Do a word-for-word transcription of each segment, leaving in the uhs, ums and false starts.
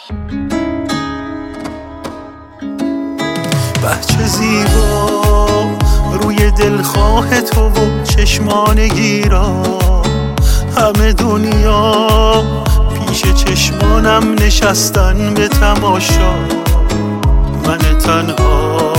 بچه زیبا روی دلخواه تو و چشمان گیرا، همه دنیا پیش چشمانم نشستن به تماشا. من تنها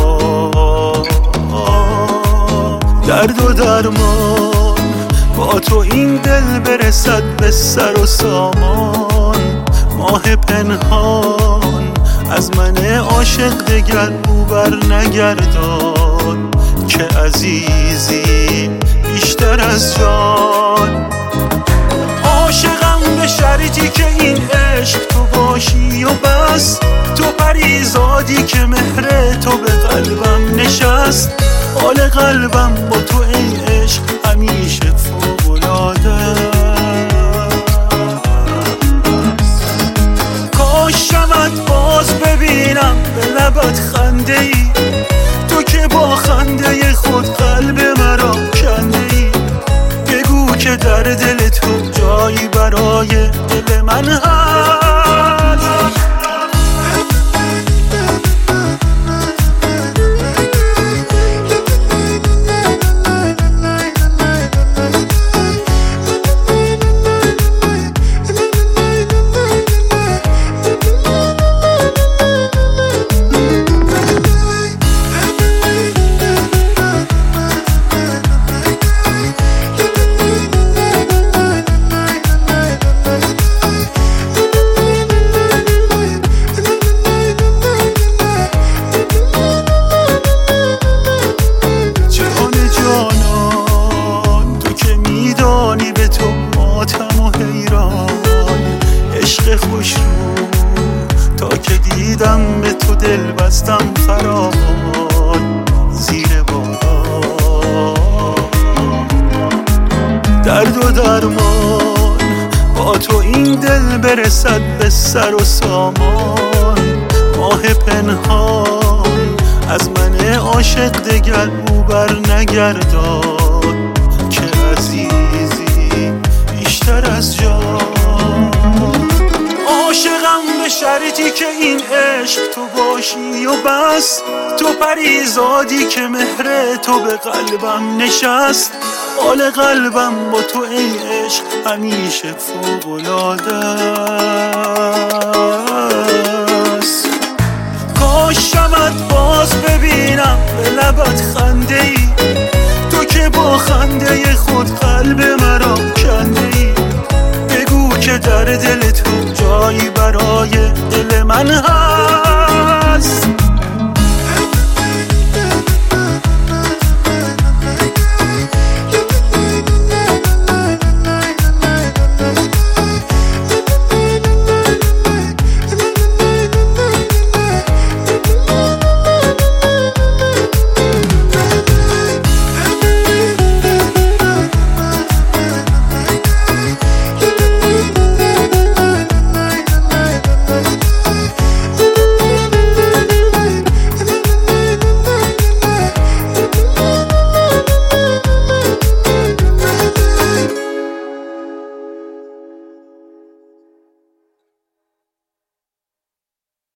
درد و درمان، با تو این دل برسد به سر و سامان. ماه پنهان از من عاشق دگر او بر نگردان، که عزیزی بیشتر از جان. عاشقم به شرطی که این عشق تو باشی و بس، تو پریزادی که مهر تو به قلبم نشست. حال قلبم با تو ای عشق همیشه فوق‌العاده. کاش شمت باز ببینم به لبت خنده ای، تو که با خنده خود قلب مرا کنده ای. بگو که در دل تو جایی برای دل من هست. خوش رو تا که دیدم به تو دل بستم فراوان زیر باران. درد و درمان با تو این دل برسد به سر و سامان. ماه پنهان از من عاشق دگر او بر نگردان، که عزیزی بیشتر از جان. عاشقم به شرطی که این عشق تو باشی و بس، تو پریزادی که مهر تو به قلبم نشست. حال قلبم با تو ای عشق همیشه فوق‌العاده است. کاش شمت باز ببینم به لبت خنده ای، تو که با خنده خود قلب مرا کنده ای. بگو که در دل تو جایی برای دل من هست.